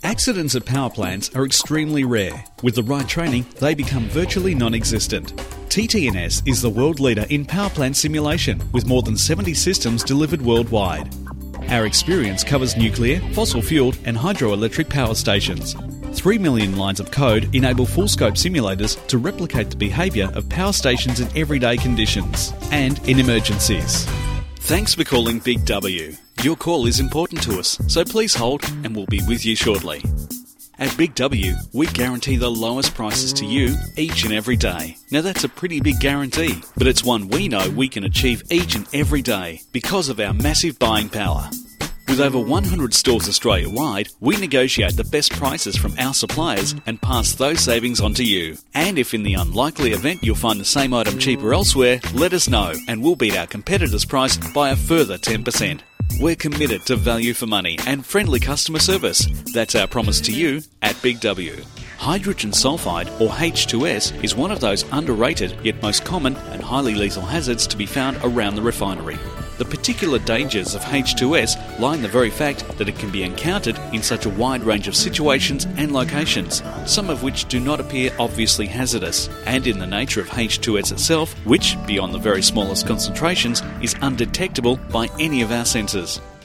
Accidents at power plants are extremely rare. With the right training, they become virtually non-existent. TT&S is the world leader in power plant simulation, with more than 70 systems delivered worldwide. Our experience covers nuclear, fossil-fueled and hydroelectric power stations. 3 million lines of code enable full-scope simulators to replicate the behaviour of power stations in everyday conditions and in emergencies. Thanks for calling Big W. Your call is important to us, so please hold and we'll be with you shortly. At Big W, we guarantee the lowest prices to you each and every day. Now that's a pretty big guarantee, but it's one we know we can achieve each and every day because of our massive buying power. With over 100 stores Australia-wide, we negotiate the best prices from our suppliers and pass those savings on to you. And if in the unlikely event you'll find the same item cheaper elsewhere, let us know and we'll beat our competitors' price by a further 10%. We're committed to value for money and friendly customer service. That's our promise to you at Big W. Hydrogen sulfide, or H2S, is one of those underrated yet most common and highly lethal hazards to be found around the refinery. The particular dangers of H2S lie in the very fact that it can be encountered in such a wide range of situations and locations, some of which do not appear obviously hazardous, and in the nature of H2S itself, which, beyond the very smallest concentrations, is undetectable by any of our sensors.